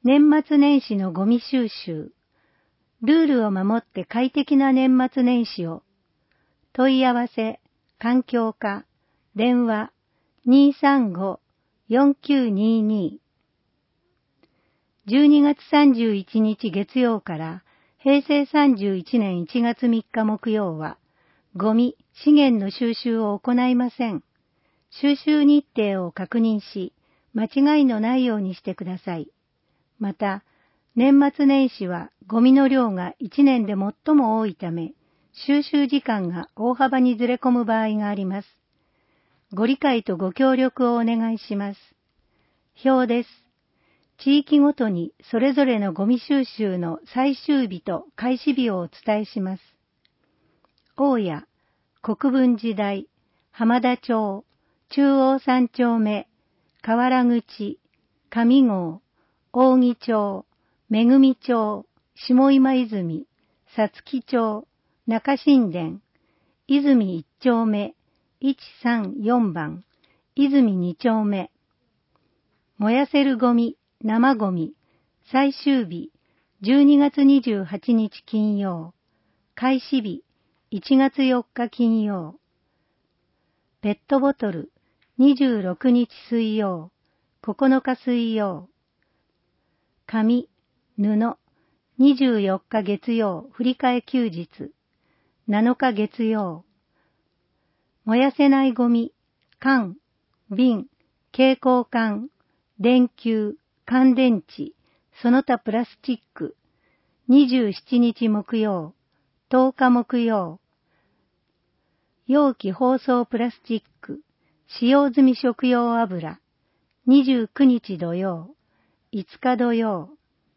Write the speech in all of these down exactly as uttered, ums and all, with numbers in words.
年末年始のゴミ収集。ルールを守って快適な年末年始を。問い合わせ、環境課、電話 にーさんごーよんきゅうにーにー。じゅうにがつさんじゅういちにち月曜からへいせいさんじゅういちねんいちがつみっか木曜は、ゴミ、資源の収集を行いません。収集日程を確認し、間違いのないようにしてください。また、年末年始はゴミの量がいちねんで最も多いため、収集時間が大幅にずれ込む場合があります。ご理解とご協力をお願いします。表です。地域ごとにそれぞれのゴミ収集の最終日と開始日をお伝えします。大谷、国分寺台、浜田町、中央三丁目、河原口、上郷、扇町、めぐみ町、下今泉、さつき町、中新田、泉一丁目、いちさんよんばん、泉二丁目。燃やせるゴミ、生ゴミ、最終日、じゅうにがつにじゅうはちにち金曜、開始日、いちがつよっか金曜。ペットボトル、にじゅうろくにち水曜、ここのか水曜。紙、布、にじゅうよっか月曜、振り替え休日、なのか月曜。燃やせないゴミ、缶、瓶、蛍光管、電球、乾電池、その他プラスチック、にじゅうしちにち木曜、とおか木曜。容器包装プラスチック、使用済み食用油、にじゅうくにち土曜、いつか土曜。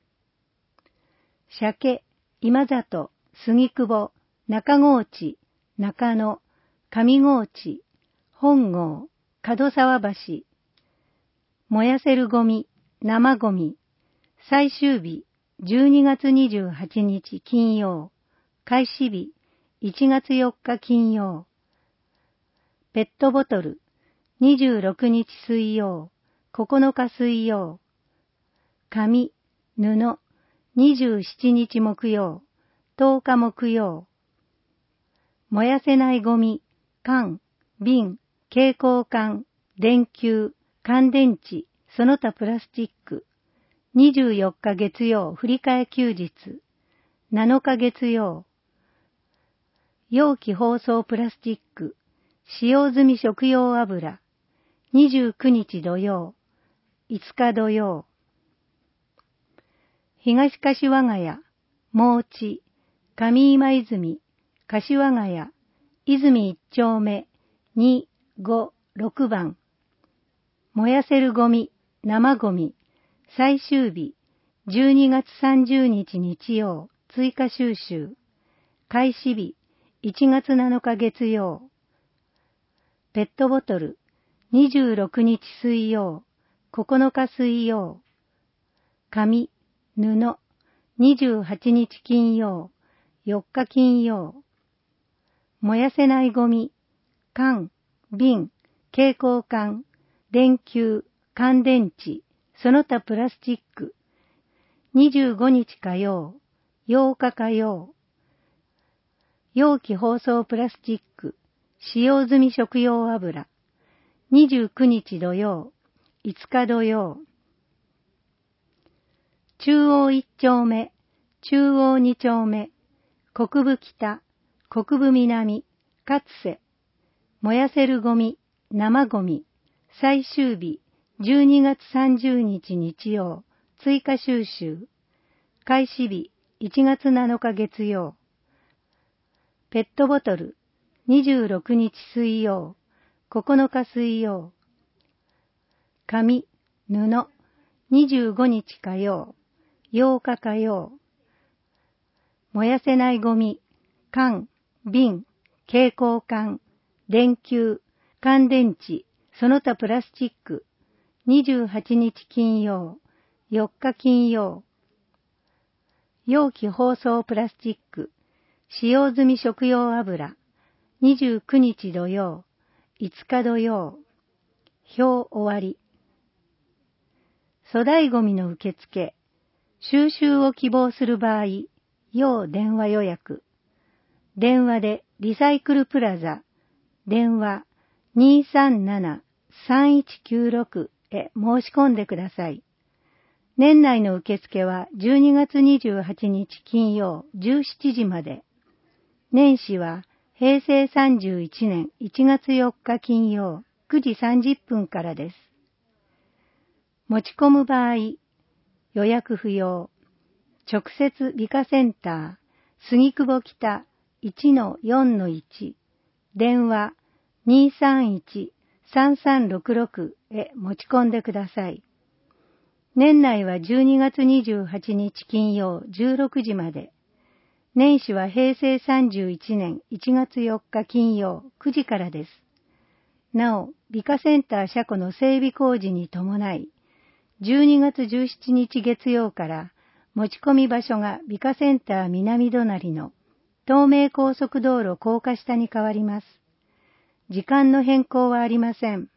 鮭、今里、杉久保、中河内、中野、上河内、本郷、門沢橋。燃やせるゴミ、生ゴミ。最終日、じゅうにがつにじゅうはちにち金曜。開始日、いちがつよっか金曜。ペットボトル、にじゅうろくにち水曜。ここのか水曜。紙、布、にじゅうしちにち木曜。とおか木曜。燃やせないゴミ、缶、瓶、蛍光管、電球、乾電池、その他プラスチック。にじゅうよっか月曜、振り替え休日。なのか月曜。容器包装プラスチック。使用済み食用油。にじゅうくにち土曜。いつか土曜。東柏ヶ谷、毛地、上今泉、柏ヶ谷、泉一丁目、に、ご、ろくばん。燃やせるゴミ、生ゴミ。最終日、じゅうにがつさんじゅうにち日曜、追加収集。開始日、いちがつなのか月曜。ペットボトル、にじゅうろくにち水曜、ここのか水曜。紙、布、にじゅうはちにち金曜、よっか金曜。燃やせないゴミ、缶、瓶、蛍光管、電球、乾電池、その他プラスチック。にじゅうごにち火曜、ようか火曜。容器包装プラスチック、使用済み食用油。にじゅうくにち土曜、いつか土曜。中央一丁目、中央二丁目、国分北、国分南、勝瀬。燃やせるゴミ、生ゴミ。最終日、じゅうにがつさんじゅうにち日曜、追加収集。開始日、いちがつなのか月曜。ペットボトル、にじゅうろくにち水曜、ここのか水曜。紙、布、にじゅうごにち火曜、ようか火曜。燃やせないゴミ、缶、瓶、蛍光管、電球、乾電池、その他プラスチック。にじゅうはちにち金曜、よっか金曜。容器包装プラスチック、使用済み食用油。にじゅうくにち土曜、いつか土曜。表終わり。粗大ゴミの受付、 収集を希望する場合、要電話予約。電話でリサイクルプラザ、電話 にーさんなな さんいちきゅうろく へ申し込んでください。年内の受付はじゅうにがつにじゅうはちにち金曜じゅうしちじまで。年始はへいせいさんじゅういちねんいちがつよっか金曜くじさんじゅっぷんからです。持ち込む場合、予約不要。直接美化センター、杉久保北 いちのよんのいち、電話 にーさんいち さんさんろくろく へ持ち込んでください。年内はじゅうにがつにじゅうはちにち金曜じゅうろくじまで。年始はへいせいさんじゅういちねんいちがつよっか金曜くじからです。なお、美化センター車庫の整備工事に伴い、じゅうにがつじゅうしちにち月曜から持ち込み場所が美化センター南隣の東名高速道路高架下に変わります。時間の変更はありません。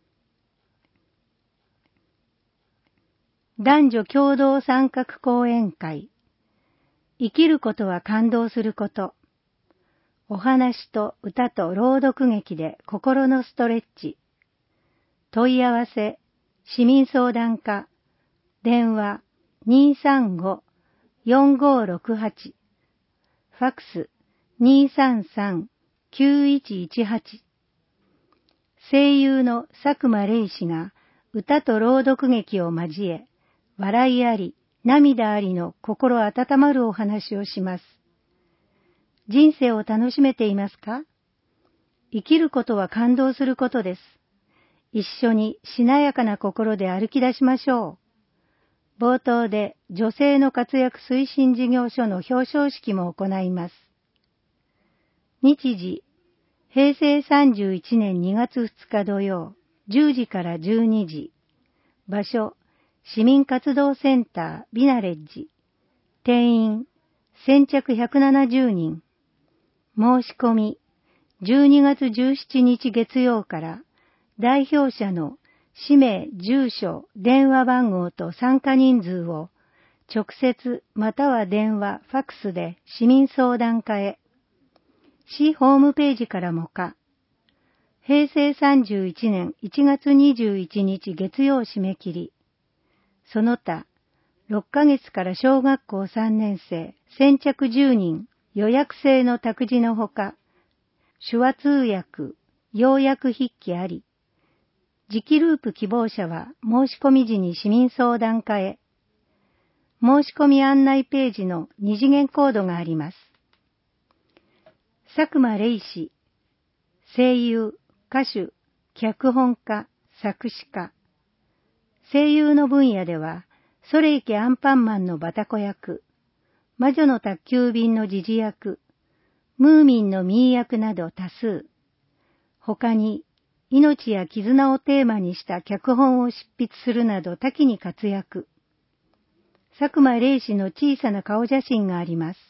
男女共同参画講演会。生きることは感動すること。お話と歌と朗読劇で心のストレッチ。問い合わせ、市民相談課、電話 にーさんご よんごろくはち、ファックス にーさんさん きゅういちいちはち。声優の佐久間玲氏が歌と朗読劇を交え、笑いあり、涙ありの心温まるお話をします。人生を楽しめていますか？生きることは感動することです。一緒にしなやかな心で歩き出しましょう。冒頭で女性の活躍推進事業所の表彰式も行います。日時、へいせいさんじゅういちねんにがつふつか土曜、じゅうじからじゅうにじ。場所、市民活動センタービナレッジ。定員、先着ひゃくななじゅうにん。申し込み、じゅうにがつじゅうしちにち月曜から代表者の氏名、住所、電話番号と参加人数を直接または電話、ファックスで市民相談課へ。市ホームページからもか。へいせいさんじゅういちねんいちがつにじゅういちにち月曜締め切り。その他、ろっかげつから小学校さんねん生、先着じゅうにん、予約制の託児のほか、手話通訳、要約筆記あり。磁気ループ希望者は申し込み時に市民相談課へ。申し込み案内ページの二次元コードがあります。佐久間玲氏、声優、歌手、脚本家、作詞家。声優の分野では、それいけアンパンマンのバタコ役、魔女の宅急便のジジ役、ムーミンのミー役など多数。他に、命や絆をテーマにした脚本を執筆するなど多岐に活躍。佐久間玲氏の小さな顔写真があります。